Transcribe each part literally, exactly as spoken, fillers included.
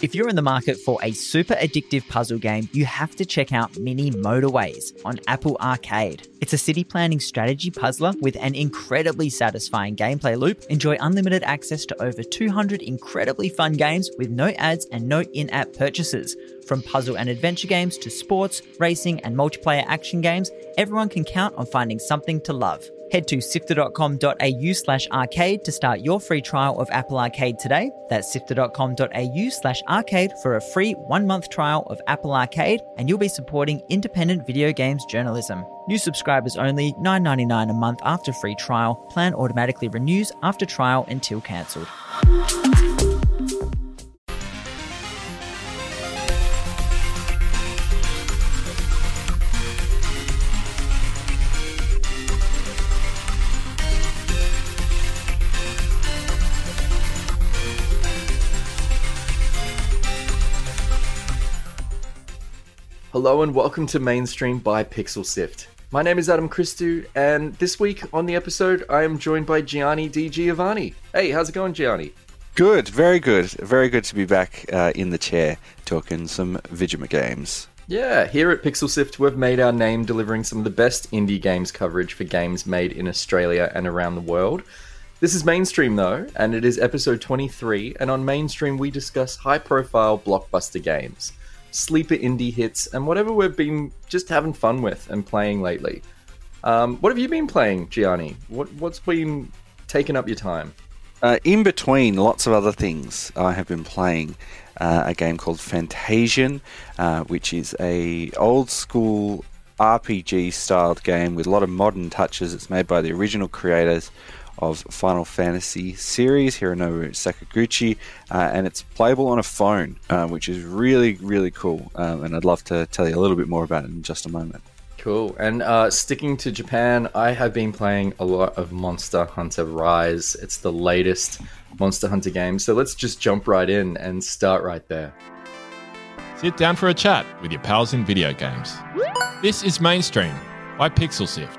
If you're in the market for a super addictive puzzle game, you have to check out Mini Motorways on Apple Arcade. It's a city planning strategy puzzler with an incredibly satisfying gameplay loop. Enjoy unlimited access to over two hundred incredibly fun games with no ads and no in-app purchases. From puzzle and adventure games to sports, racing, and multiplayer action games, everyone can count on finding something to love. Head to sifter.com.au slash arcade to start your free trial of Apple Arcade today. That's sifter.com.au slash arcade for a free one-month trial of Apple Arcade, and you'll be supporting independent video games journalism. New subscribers only, nine dollars and ninety-nine cents a month after free trial. Plan automatically renews after trial until cancelled. Hello and welcome to Mainstream by Pixel Sift. My name is Adam Christou, and this week on the episode, I am joined by Gianni Di Giovanni. Hey, how's it going, Gianni? Good, very good. Very good to be back uh, in the chair talking some Vigima games. Yeah, here at Pixel Sift, we've made our name delivering some of the best indie games coverage for games made in Australia and around the world. This is Mainstream, though, and it is episode twenty-three, and on Mainstream, we discuss high-profile blockbuster games, sleeper indie hits, and whatever we've been just having fun with and playing lately. Um, what have you been playing, Gianni? What, what's been taking up your time? Uh, in between lots of other things, I have been playing uh, a game called Fantasian, uh, which is a old school R P G-styled game with a lot of modern touches. It's made by the original creators of Final Fantasy series, Hironobu Sakaguchi, uh, and it's playable on a phone, uh, which is really, really cool. Um, and I'd love to tell you a little bit more about it in just a moment. Cool. And uh, sticking to Japan, I have been playing a lot of Monster Hunter Rise. It's the latest Monster Hunter game, so let's just jump right in and start right there. Sit down for a chat with your pals in video games. This is Mainstream by Pixel Sift.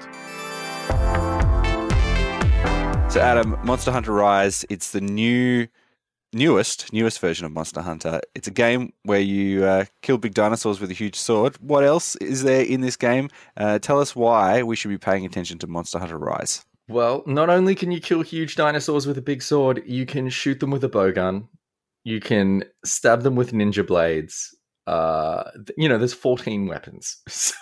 So Adam, Monster Hunter Rise, it's the new, newest, newest version of Monster Hunter. It's a game where you uh, kill big dinosaurs with a huge sword. What else is there in this game? Uh, tell us why we should be paying attention to Monster Hunter Rise. Well, not only can you kill huge dinosaurs with a big sword, you can shoot them with a bowgun. You can stab them with ninja blades. Uh, you know, there's fourteen weapons. So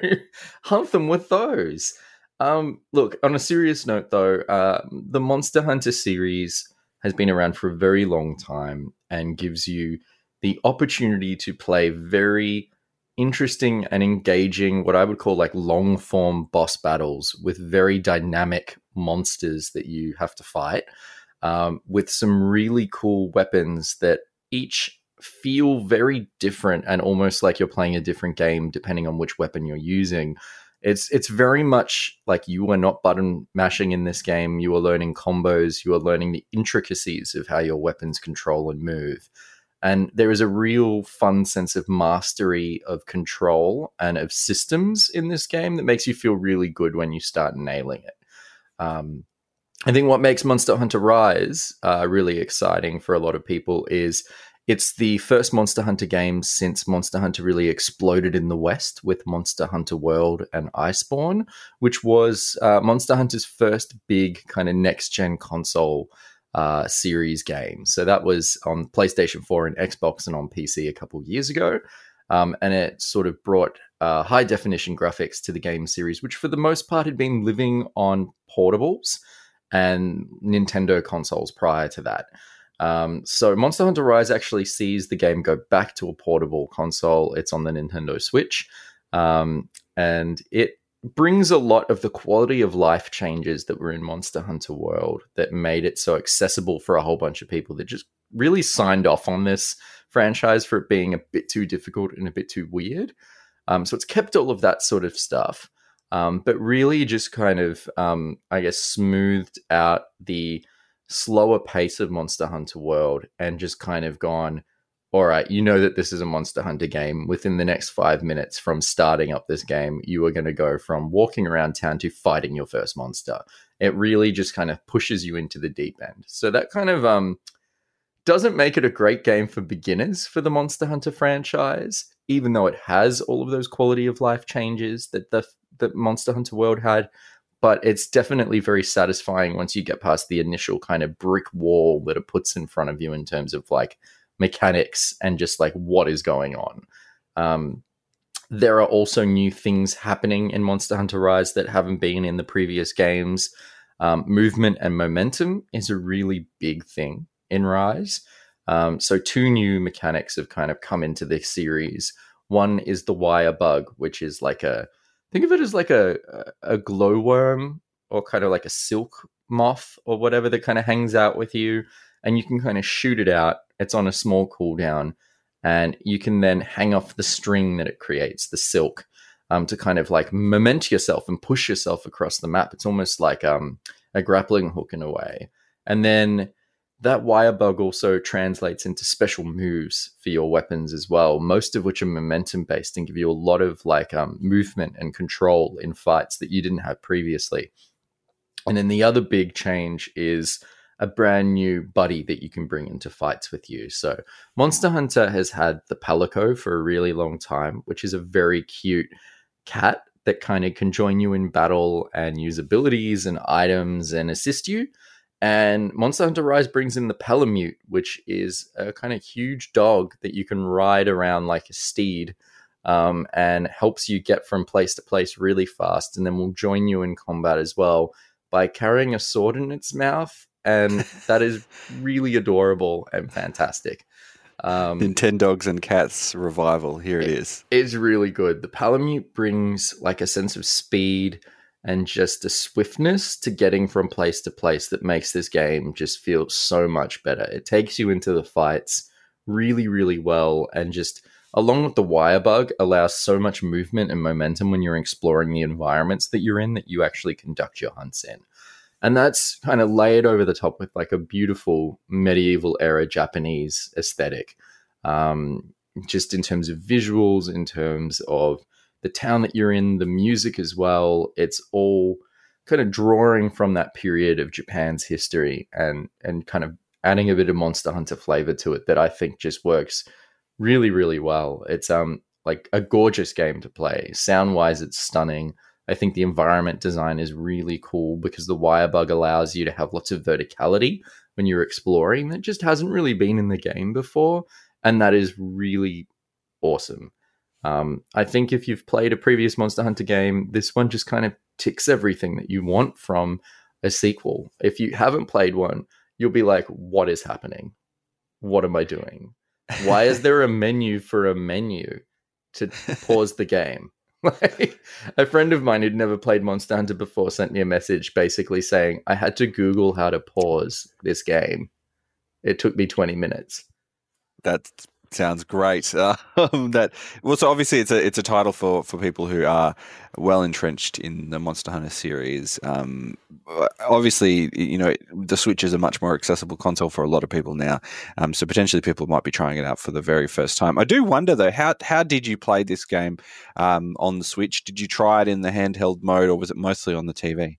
hunt them with those. Um, look, on a serious note, though, uh, the Monster Hunter series has been around for a very long time and gives you the opportunity to play very interesting and engaging, what I would call like long-form boss battles with very dynamic monsters that you have to fight, um, with some really cool weapons that each feel very different and almost like you're playing a different game depending on which weapon you're using. It's it's very much like you are not button mashing in this game. You are learning combos. You are learning the intricacies of how your weapons control and move. And there is a real fun sense of mastery of control and of systems in this game that makes you feel really good when you start nailing it. Um, I think what makes Monster Hunter Rise uh, really exciting for a lot of people is it's the first Monster Hunter game since Monster Hunter really exploded in the West with Monster Hunter World and Iceborne, which was uh, Monster Hunter's first big kind of next-gen console uh, series game. So that was on PlayStation four and Xbox and on P C a couple of years ago. Um, and it sort of brought uh, high-definition graphics to the game series, which for the most part had been living on portables and Nintendo consoles prior to that. Um, so Monster Hunter Rise actually sees the game go back to a portable console. It's on the Nintendo Switch. Um, and it brings a lot of the quality of life changes that were in Monster Hunter World that made it so accessible for a whole bunch of people that just really signed off on this franchise for it being a bit too difficult and a bit too weird. Um, so it's kept all of that sort of stuff, um, but really just kind of, um, I guess, smoothed out the slower pace of Monster Hunter World and just kind of gone, all right, you know that this is a Monster Hunter game. Within the next five minutes from starting up this game, you are going to go from walking around town to fighting your first monster. It really just kind of pushes you into the deep end. So that kind of um, doesn't make it a great game for beginners for the Monster Hunter franchise, even though it has all of those quality of life changes that the that Monster Hunter World had. But it's definitely very satisfying once you get past the initial kind of brick wall that it puts in front of you in terms of like mechanics and just like what is going on. Um, there are also new things happening in Monster Hunter Rise that haven't been in the previous games. Um, movement and momentum is a really big thing in Rise. Um, so two new mechanics have kind of come into this series. One is the wire bug, which is like a Think of it as like a, a glowworm or kind of like a silk moth or whatever that kind of hangs out with you, and you can kind of shoot it out. It's on a small cooldown, and you can then hang off the string that it creates, the silk, um, to kind of like moment yourself and push yourself across the map. It's almost like um, a grappling hook in a way. And then that wire bug also translates into special moves for your weapons as well, most of which are momentum based and give you a lot of like um, movement and control in fights that you didn't have previously. And then the other big change is a brand new buddy that you can bring into fights with you. So Monster Hunter has had the Palico for a really long time, which is a very cute cat that kind of can join you in battle and use abilities and items and assist you. And Monster Hunter Rise brings in the Palamute, which is a kind of huge dog that you can ride around like a steed, um, and helps you get from place to place really fast, and then will join you in combat as well by carrying a sword in its mouth. And that is really adorable and fantastic. Um, Nintendogs and Cats revival. Here it, it is. It's really good. The Palamute brings like a sense of speed and just a swiftness to getting from place to place that makes this game just feel so much better. It takes you into the fights really, really well, and just along with the wire bug allows so much movement and momentum when you're exploring the environments that you're in that you actually conduct your hunts in. And that's kind of layered over the top with like a beautiful medieval era Japanese aesthetic, um, just in terms of visuals, in terms of the town that you're in, the music as well. It's all kind of drawing from that period of Japan's history and and kind of adding a bit of Monster Hunter flavor to it that I think just works really, really well. It's um like a gorgeous game to play. Sound-wise, it's stunning. I think the environment design is really cool because the wire bug allows you to have lots of verticality when you're exploring that just hasn't really been in the game before, and that is really awesome. Um, I think if you've played a previous Monster Hunter game, this one just kind of ticks everything that you want from a sequel. If you haven't played one, you'll be like, what is happening? What am I doing? Why is there a menu for a menu to pause the game? Like, a friend of mine who'd never played Monster Hunter before sent me a message basically saying, I had to Google how to pause this game. It took me twenty minutes. That's Sounds great. Um, that well, so obviously it's a it's a title for, for people who are well entrenched in the Monster Hunter series. Um, obviously, you know the Switch is a much more accessible console for a lot of people now. Um, so potentially people might be trying it out for the very first time. I do wonder though, how how did you play this game um, on the Switch? Did you try it in the handheld mode, or was it mostly on the T V?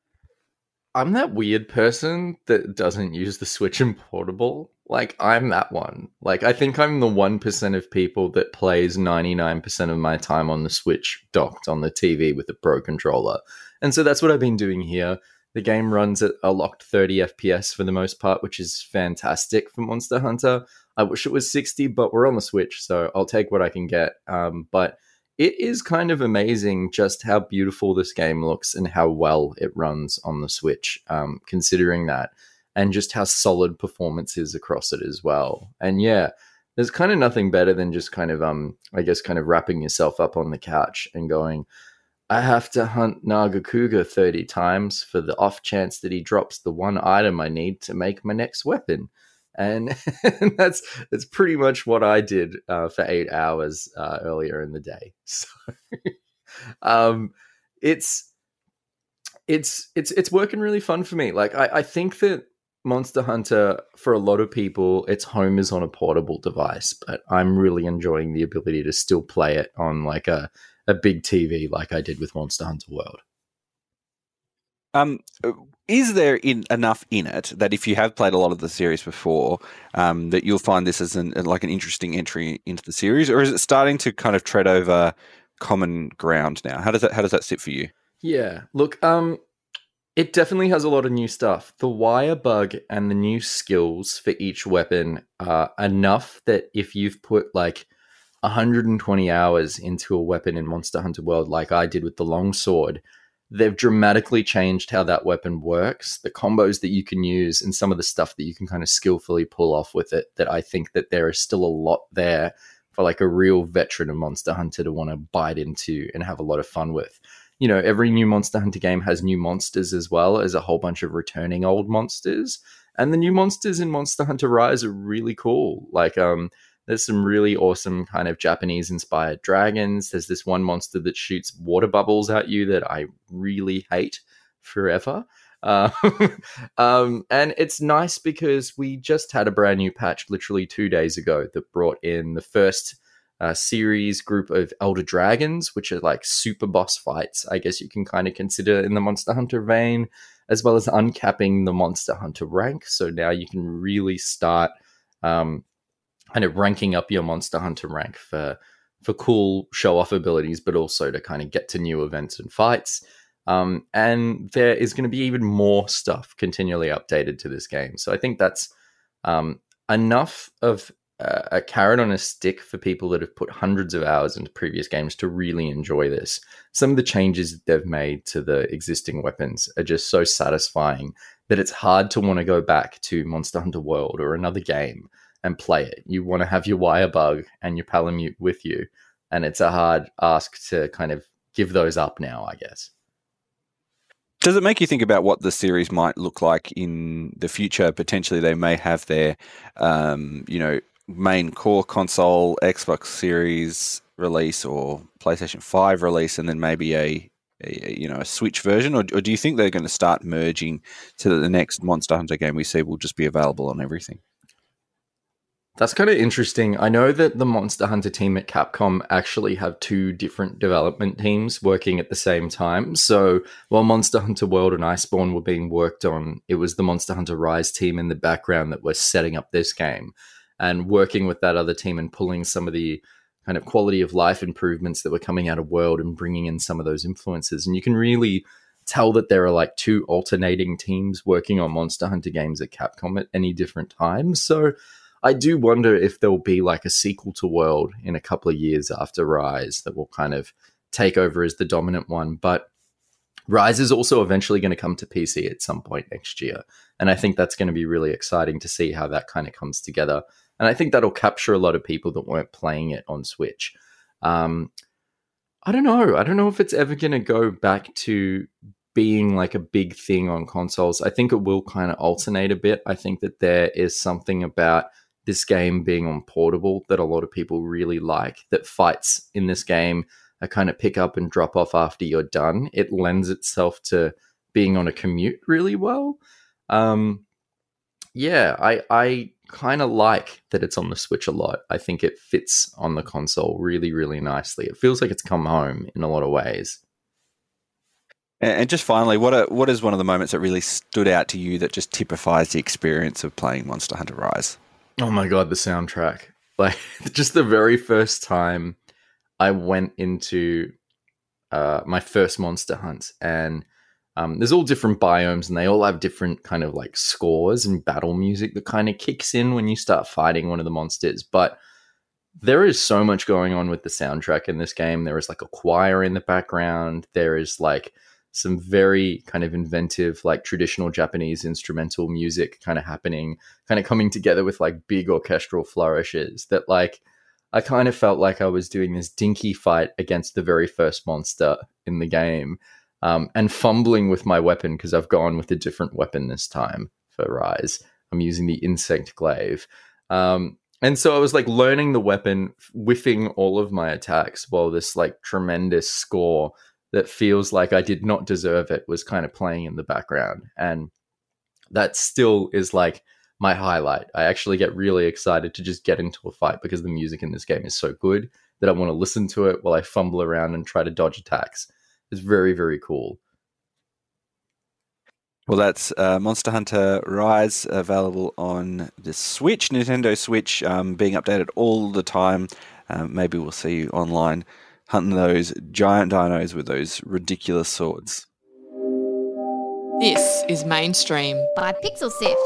I'm that weird person that doesn't use the Switch in portable. Like, I'm that one. Like, I think I'm the one percent of people that plays ninety-nine percent of my time on the Switch docked on the T V with a Pro controller. And so that's what I've been doing here. The game runs at a locked thirty F P S for the most part, which is fantastic for Monster Hunter. I wish it was sixty, but we're on the Switch, so I'll take what I can get. Um, but it is kind of amazing just how beautiful this game looks and how well it runs on the Switch, um, considering that. And just how solid performance is across it as well. And yeah, there's kind of nothing better than just kind of, um, I guess, kind of wrapping yourself up on the couch and going, I have to hunt Nagakuga thirty times for the off chance that he drops the one item I need to make my next weapon. And that's that's pretty much what I did uh, for eight hours uh, earlier in the day. So um, it's it's it's it's working really fun for me. Like I, I think that Monster Hunter, for a lot of people, its home is on a portable device, but I'm really enjoying the ability to still play it on like a, a big T V like I did with Monster Hunter World. Um, is there in, enough in it that if you have played a lot of the series before, um, that you'll find this as an, like an interesting entry into the series, or is it starting to kind of tread over common ground now? How does that how does that sit for you? Yeah, look, um, it definitely has a lot of new stuff. The wire bug and the new skills for each weapon are enough that if you've put like one hundred twenty hours into a weapon in Monster Hunter World, like I did with the longsword, they've dramatically changed how that weapon works, the combos that you can use, and some of the stuff that you can kind of skillfully pull off with it, that I think that there is still a lot there for like a real veteran of Monster Hunter to want to bite into and have a lot of fun with. You know, every new Monster Hunter game has new monsters as well as a whole bunch of returning old monsters. And the new monsters in Monster Hunter Rise are really cool. Like, um, there's some really awesome kind of Japanese-inspired dragons. There's this one monster that shoots water bubbles at you that I really hate forever. Uh, um, and it's nice because we just had a brand new patch literally two days ago that brought in the first uh, series group of Elder Dragons, which are like super boss fights, I guess you can kind of consider in the Monster Hunter vein, as well as uncapping the Monster Hunter rank. So now you can really start um, kind of ranking up your Monster Hunter rank for for cool show-off abilities, but also to kind of get to new events and fights. Um, and there is going to be even more stuff continually updated to this game. So I think that's um, enough of uh, a carrot on a stick for people that have put hundreds of hours into previous games to really enjoy this. Some of the changes that they've made to the existing weapons are just so satisfying that it's hard to want to go back to Monster Hunter World or another game and play it. You want to have your wire bug and your Palamute with you. And it's a hard ask to kind of give those up now, I guess. Does it make you think about what the series might look like in the future? Potentially they may have their, um, you know, main core console, Xbox Series release or PlayStation five release, and then maybe a, a you know, a Switch version? Or, or do you think they're going to start merging so that the next Monster Hunter game we see will just be available on everything? That's kind of interesting. I know that the Monster Hunter team at Capcom actually have two different development teams working at the same time. So while Monster Hunter World and Iceborne were being worked on, it was the Monster Hunter Rise team in the background that was setting up this game and working with that other team and pulling some of the kind of quality of life improvements that were coming out of World and bringing in some of those influences. And you can really tell that there are like two alternating teams working on Monster Hunter games at Capcom at any different time. So I do wonder if there'll be like a sequel to World in a couple of years after Rise that will kind of take over as the dominant one. But Rise is also eventually going to come to P C at some point next year. And I think that's going to be really exciting to see how that kind of comes together. And I think that'll capture a lot of people that weren't playing it on Switch. Um, I don't know. I don't know if it's ever going to go back to being like a big thing on consoles. I think it will kind of alternate a bit. I think that there is something about this game being on portable that a lot of people really like, that fights in this game are kind of pick up and drop off after you're done. It lends itself to being on a commute really well. Um, yeah, I, I kind of like that it's on the Switch a lot. I think it fits on the console really, really nicely. It feels like it's come home in a lot of ways. And just finally, what are, what is one of the moments that really stood out to you that just typifies the experience of playing Monster Hunter Rise? Oh my God, the soundtrack. Like, just the very first time I went into uh, my first monster hunt, and um, there's all different biomes and they all have different kind of like scores and battle music that kind of kicks in when you start fighting one of the monsters. But there is so much going on with the soundtrack in this game. There is like a choir in the background. There is like some very kind of inventive, like traditional Japanese instrumental music kind of happening, kind of coming together with like big orchestral flourishes that like, I kind of felt like I was doing this dinky fight against the very first monster in the game, um, and fumbling with my weapon because I've gone with a different weapon this time for Rise. I'm using the Insect Glaive. Um, and so I was like learning the weapon, whiffing all of my attacks while this like tremendous score that feels like I did not deserve it was kind of playing in the background. And that still is like my highlight. I actually get really excited to just get into a fight because the music in this game is so good that I want to listen to it while I fumble around and try to dodge attacks. It's very, very cool. Well, that's uh, Monster Hunter Rise, available on the Switch, Nintendo Switch, um, being updated all the time. Um, maybe we'll see you online hunting those giant dinos with those ridiculous swords. This is Mainstream by Pixel Sift.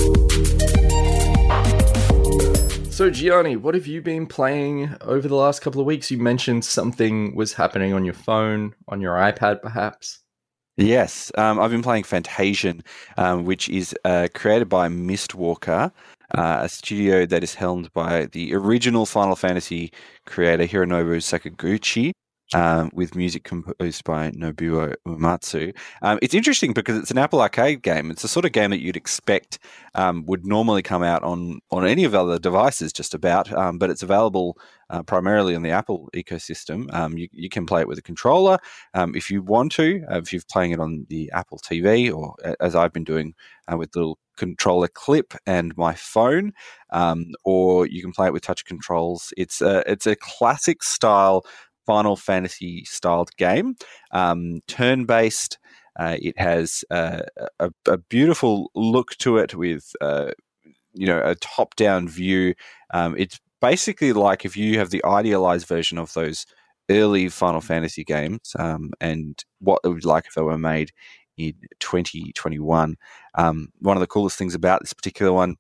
So, Gianni, what have you been playing over the last couple of weeks? You mentioned something was happening on your phone, on your iPad, perhaps. Yes, um, I've been playing Fantasian, um, which is uh, created by Mistwalker, uh, a studio that is helmed by the original Final Fantasy creator Hironobu Sakaguchi, um, with music composed by Nobuo Uematsu. Um, it's interesting because it's an Apple Arcade game. It's the sort of game that you'd expect um, would normally come out on, on any of other devices, just about, um, but it's available uh, primarily on the Apple ecosystem. Um, you, you can play it with a controller um, if you want to, uh, if you're playing it on the Apple T V, or as I've been doing uh, with the little controller clip and my phone, um, or you can play it with touch controls. It's a, it's a classic style Final Fantasy styled game, um, turn-based. Uh, it has uh, a, a beautiful look to it with, uh, you know, a top-down view. Um, it's basically like if you have the idealized version of those early Final Fantasy games, um, and what it would like if they were made in twenty twenty-one. Um, one of the coolest things about this particular one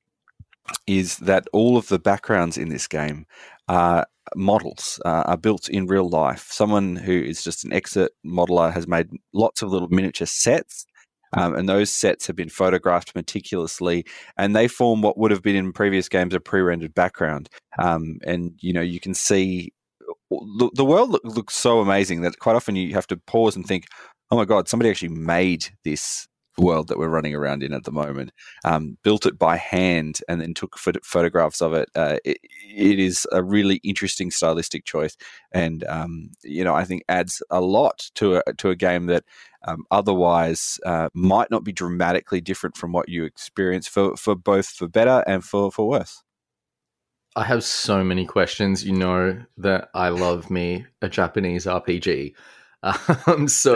is that all of the backgrounds in this game are models, uh, are built in real life. Someone who is just an expert modeler has made lots of little miniature sets, um, and those sets have been photographed meticulously, and they form what would have been in previous games a pre-rendered background. Um, and, you know, you can see the, the world look, looks so amazing that quite often you have to pause and think, oh my God, somebody actually made this world that we're running around in at the moment, um, built it by hand, and then took phot- photographs of it. Uh, it. It is a really interesting stylistic choice, and um, you know, I think adds a lot to a to a game that um, otherwise uh, might not be dramatically different from what you experience, for for both for better and for for worse. I have so many questions. You know that I love me a Japanese R P G. Um, so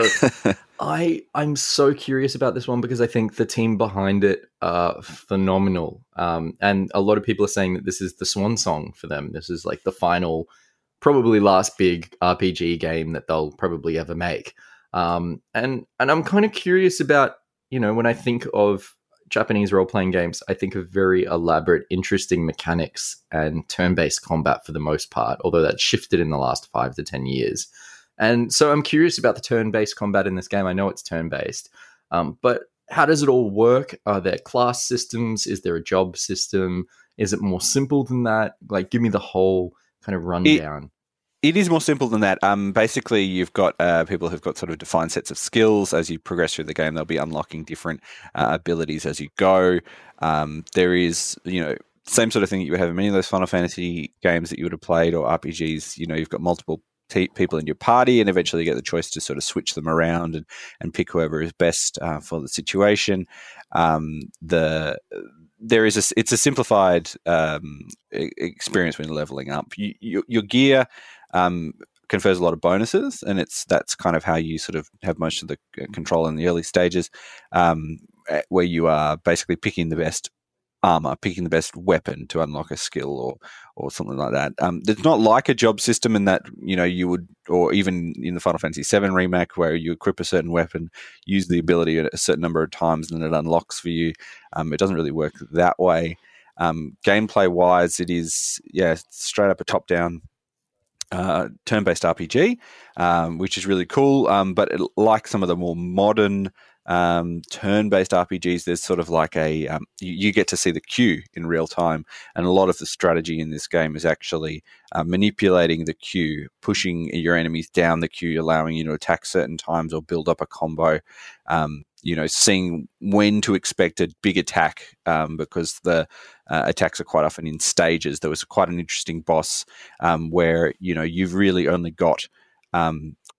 I I'm so curious about this one because I think the team behind it are phenomenal. Um, and a lot of people are saying that this is the swan song for them. This is like the final, probably last big R P G game that they'll probably ever make. Um, and and I'm kind of curious about, you know, when I think of Japanese role-playing games, I think of very elaborate, interesting mechanics and turn-based combat for the most part, although that's shifted in the last five to ten years. And so I'm curious about the turn-based combat in this game. I know it's turn-based, um, but how does it all work? Are there class systems? Is there a job system? Is it more simple than that? Like, give me the whole kind of rundown. It, it is more simple than that. Um, basically, you've got uh, people who've got sort of defined sets of skills. As you progress through the game, they'll be unlocking different uh, abilities as you go. Um, there is, you know, same sort of thing that you would have in many of those Final Fantasy games that you would have played, or R P Gs. You know, you've got multiple T- people in your party, and eventually you get the choice to sort of switch them around and, and pick whoever is best uh, for the situation. Um, the there is a, it's a simplified um, experience when you're leveling up. You, you, your gear um, confers a lot of bonuses, and it's that's kind of how you sort of have most of the control in the early stages, um, where you are basically picking the best armor, picking the best weapon to unlock a skill or or something like that. Um, it's not like a job system in that, you know, you would, or even in the Final Fantasy seven remake where you equip a certain weapon, use the ability a certain number of times, and then it unlocks for you. Um, it doesn't really work that way. Um, gameplay wise, it is, yeah, straight up a top down uh, turn-based R P G, um, which is really cool. Um, but it, like some of the more modern um, turn-based R P Gs, there's sort of like a um, you, you get to see the queue in real time, and a lot of the strategy in this game is actually uh, manipulating the queue, pushing your enemies down the queue, allowing you to attack certain times or build up a combo. Um, you know, seeing when to expect a big attack, um, because the uh, attacks are quite often in stages. There was quite an interesting boss um, where, you know, you've really only got um,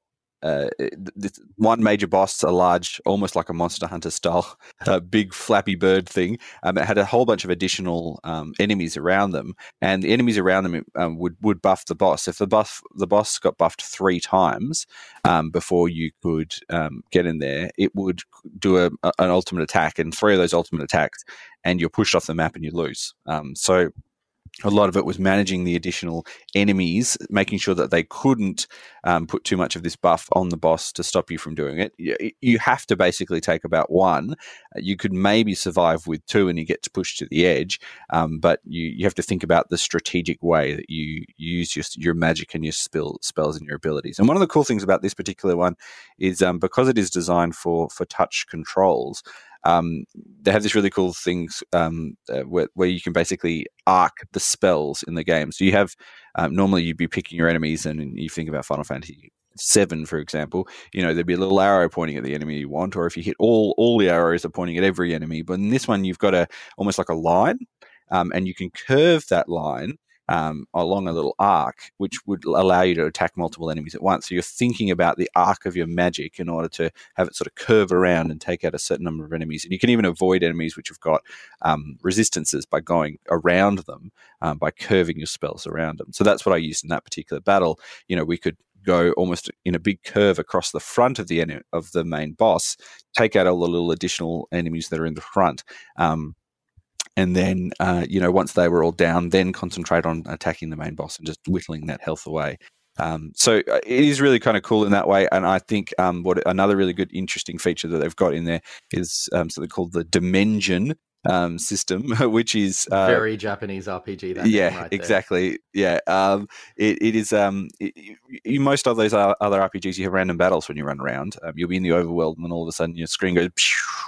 uh, this one major boss, a large, almost like a Monster Hunter style, uh, big flappy bird thing. Um, it had a whole bunch of additional um, enemies around them, and the enemies around them um, would would buff the boss. If the buff the boss got buffed three times um, before you could um, get in there, it would do a, a, an ultimate attack, and three of those ultimate attacks, and you're pushed off the map and you lose. Um, so. A lot of it was managing the additional enemies, making sure that they couldn't um, put too much of this buff on the boss to stop you from doing it. You, you have to basically take about one. You could maybe survive with two and you get to push to the edge, um, but you, you have to think about the strategic way that you use your, your magic and your spell, spells and your abilities. And one of the cool things about this particular one is um, because it is designed for, for touch controls, Um, they have this really cool things um, uh, where, where you can basically arc the spells in the game. So you have um, normally you'd be picking your enemies, and, and you think about Final Fantasy seven, for example. You know, there'd be a little arrow pointing at the enemy you want, or if you hit all all the arrows are pointing at every enemy. But in this one, you've got a almost like a line, um, and you can curve that line Um, along a little arc, which would allow you to attack multiple enemies at once. So you're thinking about the arc of your magic in order to have it sort of curve around and take out a certain number of enemies. And you can even avoid enemies which have got um, resistances by going around them, um, by curving your spells around them. So that's what I used in that particular battle. You know, we could go almost in a big curve across the front of the en- of the main boss, take out all the little additional enemies that are in the front, um, and then, uh, you know, once they were all down, then concentrate on attacking the main boss and just whittling that health away. Um, so it is really kind of cool in that way. And I think um, what another really good, interesting feature that they've got in there is um, something called the Dimension um, system, which is uh, very Japanese R P G. That yeah, right exactly. Yeah, um, it, it is. Um, it, in most of those other R P Gs, you have random battles when you run around. Um, you'll be in the overworld, and then all of a sudden your screen goes,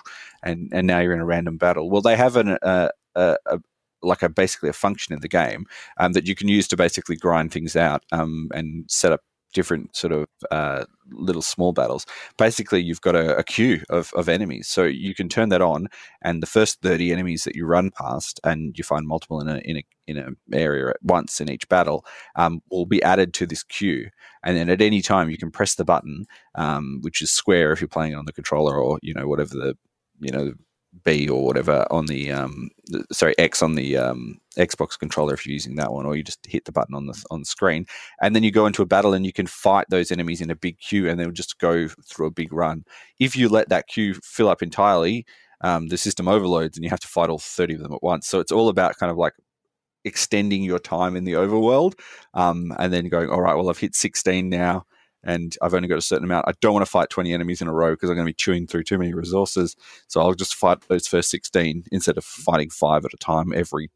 and and now you're in a random battle. Well, they have an uh, a, a like a basically a function in the game um, that you can use to basically grind things out um, and set up different sort of uh, little small battles. Basically, you've got a, a queue of, of enemies, so you can turn that on, and the first thirty enemies that you run past, and you find multiple in a in a in a area at once in each battle, um, will be added to this queue. And then at any time, you can press the button, um, which is square if you're playing it on the controller, or you know whatever the you know. B or whatever on the um sorry X on the um Xbox controller if you're using that one, or you just hit the button on the on the screen, and then you go into a battle and you can fight those enemies in a big queue, and they'll just go through a big run. If you let that queue fill up entirely, um, the system overloads and you have to fight all thirty of them at once. So it's all about kind of like extending your time in the overworld, um, and then going, all right, well, I've hit sixteen now, and I've only got a certain amount. I don't want to fight twenty enemies in a row because I'm going to be chewing through too many resources. So I'll just fight those first sixteen instead of fighting five at a time every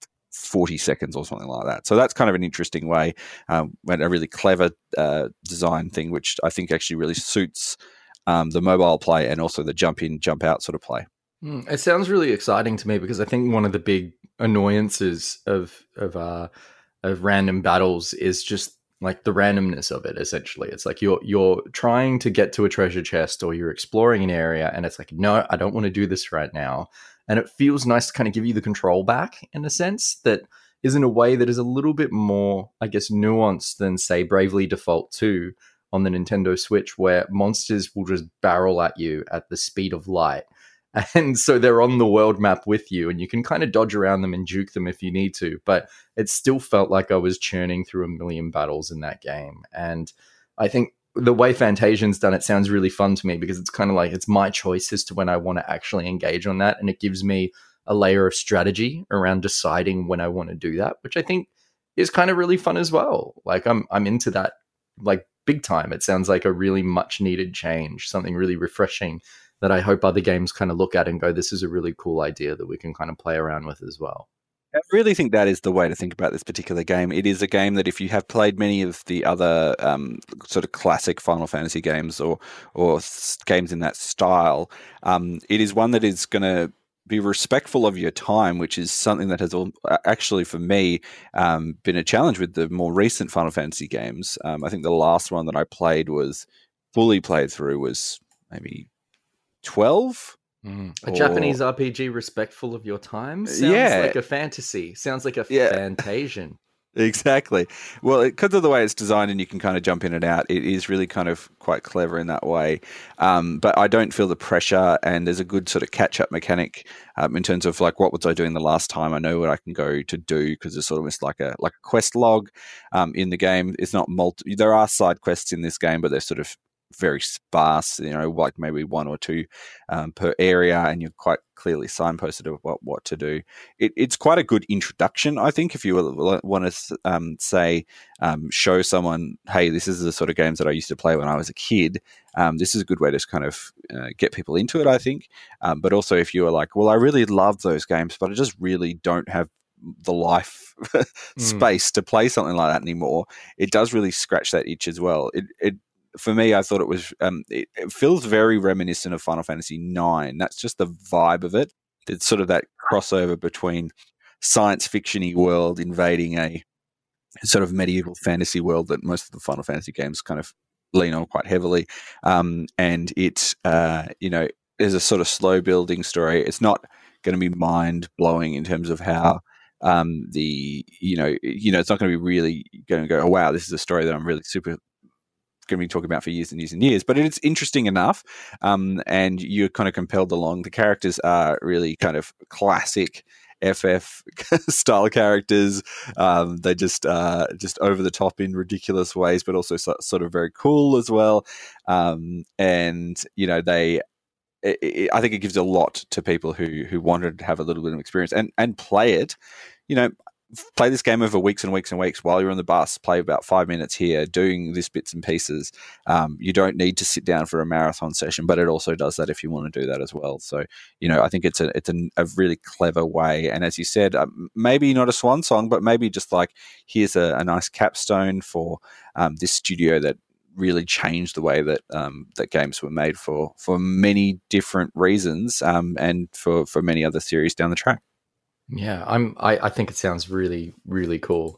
forty seconds or something like that. So that's kind of an interesting way, um, and a really clever uh, design thing, which I think actually really suits um, the mobile play and also the jump in, jump out sort of play. Mm, it sounds really exciting to me because I think one of the big annoyances of of uh, of random battles is just like the randomness of it. Essentially, it's like you're you're trying to get to a treasure chest or you're exploring an area, and it's like, no, I don't want to do this right now. And it feels nice to kind of give you the control back in a sense that is in a way that is a little bit more, I guess, nuanced than, say, Bravely Default two on the Nintendo Switch, where monsters will just barrel at you at the speed of light. And so they're on the world map with you, and you can kind of dodge around them and juke them if you need to. But it still felt like I was churning through a million battles in that game. And I think the way Fantasian's done it sounds really fun to me because it's kind of like it's my choice as to when I want to actually engage on that. And it gives me a layer of strategy around deciding when I want to do that, which I think is kind of really fun as well. Like I'm I'm into that like big time. It sounds like a really much needed change, something really refreshing that I hope other games kind of look at and go, this is a really cool idea that we can kind of play around with as well. I really think that is the way to think about this particular game. It is a game that if you have played many of the other um, sort of classic Final Fantasy games or or games in that style, um, it is one that is going to be respectful of your time, which is something that has all, actually, for me, um, been a challenge with the more recent Final Fantasy games. Um, I think the last one that I played was fully played through was maybe twelve. Mm. A or, Japanese R P G respectful of your time? Sounds yeah. like a fantasy. Sounds like a yeah. Fantasian. Exactly. Well, because of the way it's designed and you can kind of jump in and out, it is really kind of quite clever in that way. Um, but I don't feel the pressure, and there's a good sort of catch-up mechanic um, in terms of like, what was I doing the last time? I know what I can go to do because it's sort of like a like a quest log um, in the game. It's not multi. There are side quests in this game, but they're sort of very sparse, you know, like maybe one or two um, per area, and you're quite clearly signposted of what, what to do. It, it's quite a good introduction, I think, if you want to um, say, um, show someone, hey, this is the sort of games that I used to play when I was a kid. Um, this is a good way to kind of uh, get people into it, I think. Um, but also if you are like, well, I really love those games, but I just really don't have the life space mm. to play something like that anymore, it does really scratch that itch as well. It, it For me, I thought it was, um, it, it feels very reminiscent of Final Fantasy nine. That's just the vibe of it. It's sort of that crossover between science fiction-y world invading a sort of medieval fantasy world that most of the Final Fantasy games kind of lean on quite heavily. Um, and it, uh, you know, is a sort of slow building story. It's not going to be mind-blowing in terms of how um, the, you know, you know, it's not going to be really going to go, oh, wow, this is a story that I'm really super going to be talking about for years and years and years, but it's interesting enough, um, and you're kind of compelled along. The characters are really kind of classic F F style characters. Um, they just uh, just over the top in ridiculous ways, but also so, sort of very cool as well. Um, and you know, they. It, it, I think it gives a lot to people who who wanted to have a little bit of experience and and play it. You know, play this game over weeks and weeks and weeks while you're on the bus. Play about five minutes here, doing this bits and pieces. Um, you don't need to sit down for a marathon session, but it also does that if you want to do that as well. So, you know, I think it's a it's a, a really clever way. And as you said, um, maybe not a swan song, but maybe just like here's a, a nice capstone for um, this studio that really changed the way that um, that games were made for for many different reasons, um, and for for many other series down the track. Yeah, I'm. I, I think it sounds really, really cool.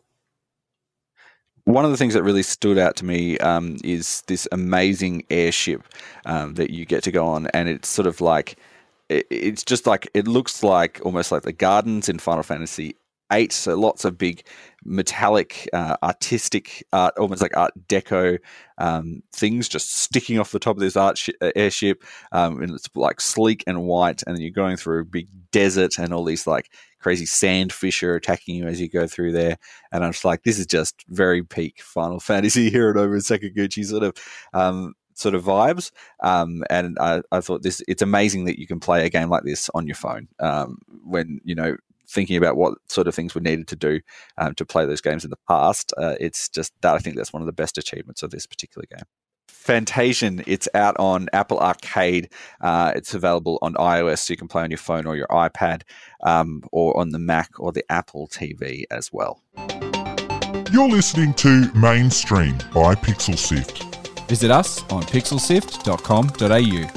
One of the things that really stood out to me um, is this amazing airship um, that you get to go on, and it's sort of like it, it's just like it looks like almost like the gardens in Final Fantasy eight. So lots of big metallic, uh, artistic art, almost like Art Deco um, things just sticking off the top of this art sh- uh, airship, um, and it's like sleek and white. And then you're going through a big desert, and all these like crazy sandfish are attacking you as you go through there. And I'm just like, this is just very peak Final Fantasy here and over in Sakaguchi sort of. Um, sort of vibes, um, and I, I thought this. It's amazing that you can play a game like this on your phone um, when you know. Thinking about what sort of things were needed to do um, to play those games in the past. Uh, it's just that I think that's one of the best achievements of this particular game. Fantasian, it's out on Apple Arcade. Uh, it's available on iOS, so you can play on your phone or your iPad, um, or on the Mac or the Apple T V as well. You're listening to Mainstream by Pixel Sift. Visit us on pixel sift dot com dot a u.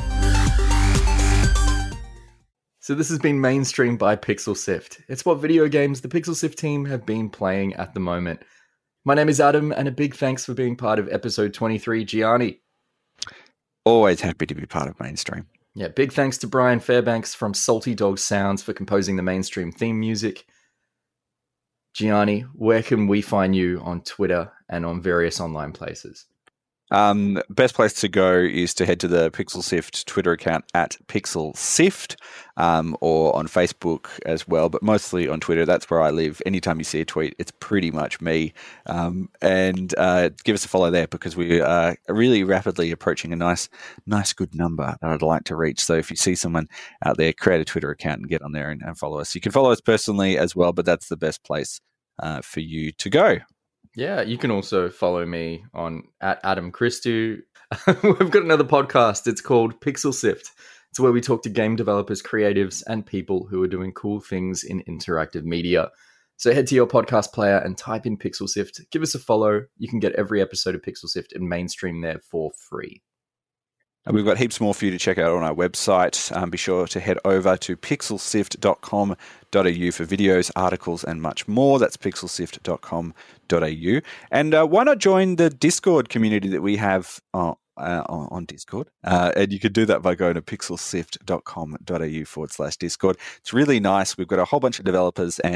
So this has been Mainstream by Pixel Sift. It's what video games the Pixel Sift team have been playing at the moment. My name is Adam, and a big thanks for being part of episode twenty-three, Gianni. Always happy to be part of Mainstream. Yeah, big thanks to Brian Fairbanks from Salty Dog Sounds for composing the Mainstream theme music. Gianni, where can we find you on Twitter and on various online places? Um, best place to go is to head to the Pixel Sift Twitter account at Pixel Sift, um, or on Facebook as well, but mostly on Twitter. That's where I live. Anytime you see a tweet, it's pretty much me. Um, and uh, give us a follow there, because we are really rapidly approaching a nice, nice good number that I'd like to reach. So if you see someone out there, create a Twitter account and get on there and, and follow us. You can follow us personally as well, but that's the best place uh, for you to go. Yeah, you can also follow me on at Adam Christou. We've got another podcast. It's called Pixel Sift. It's where we talk to game developers, creatives, and people who are doing cool things in interactive media. So head to your podcast player and type in Pixel Sift. Give us a follow. You can get every episode of Pixel Sift and Mainstream there for free. And we've got heaps more for you to check out on our website. Um, be sure to head over to pixel sift dot com dot a u for videos, articles, and much more. That's pixel sift dot com dot a u. And uh, why not join the Discord community that we have uh, uh, on Discord? Uh, and you can do that by going to pixel sift dot com dot a u forward slash Discord. It's really nice. We've got a whole bunch of developers and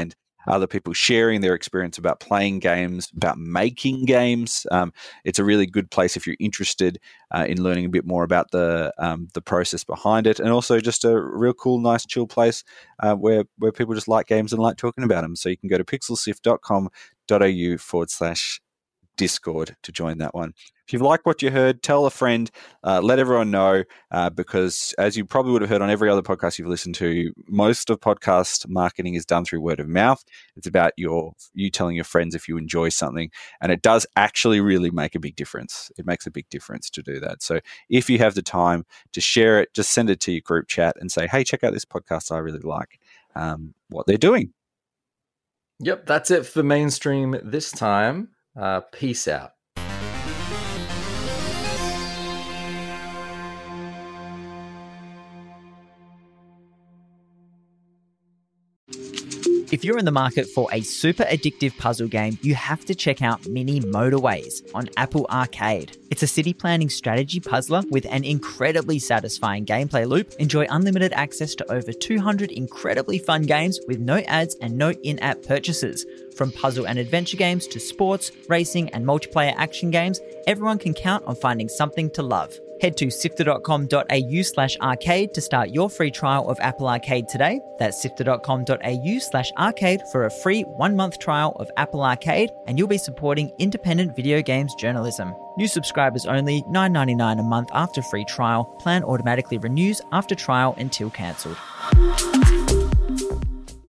other people sharing their experience about playing games, about making games. Um, it's a really good place if you're interested uh, in learning a bit more about the um, the process behind it, and also just a real cool, nice, chill place uh, where where people just like games and like talking about them. So you can go to pixelsift.com.au forward slash Discord to join that one. If you've liked what you heard, tell a friend, uh, let everyone know, uh, because as you probably would have heard on every other podcast you've listened to, most of podcast marketing is done through word of mouth. It's about your you telling your friends if you enjoy something, and it does actually really make a big difference. It makes a big difference to do that. So if you have the time to share it, just send it to your group chat and say, hey, check out this podcast. I really like um, what they're doing. Yep, that's it for Mainstream this time. Uh, peace out. If you're in the market for a super addictive puzzle game, you have to check out Mini Motorways on Apple Arcade. It's a city planning strategy puzzler with an incredibly satisfying gameplay loop. Enjoy unlimited access to over two hundred incredibly fun games with no ads and no in-app purchases. From puzzle and adventure games to sports, racing, and multiplayer action games, everyone can count on finding something to love. Head to sifter.com.au slash arcade to start your free trial of Apple Arcade today. That's sifter.com.au slash arcade for a free one-month trial of Apple Arcade, and you'll be supporting independent video games journalism. New subscribers only, nine dollars and ninety-nine cents a month after free trial. Plan automatically renews after trial until cancelled.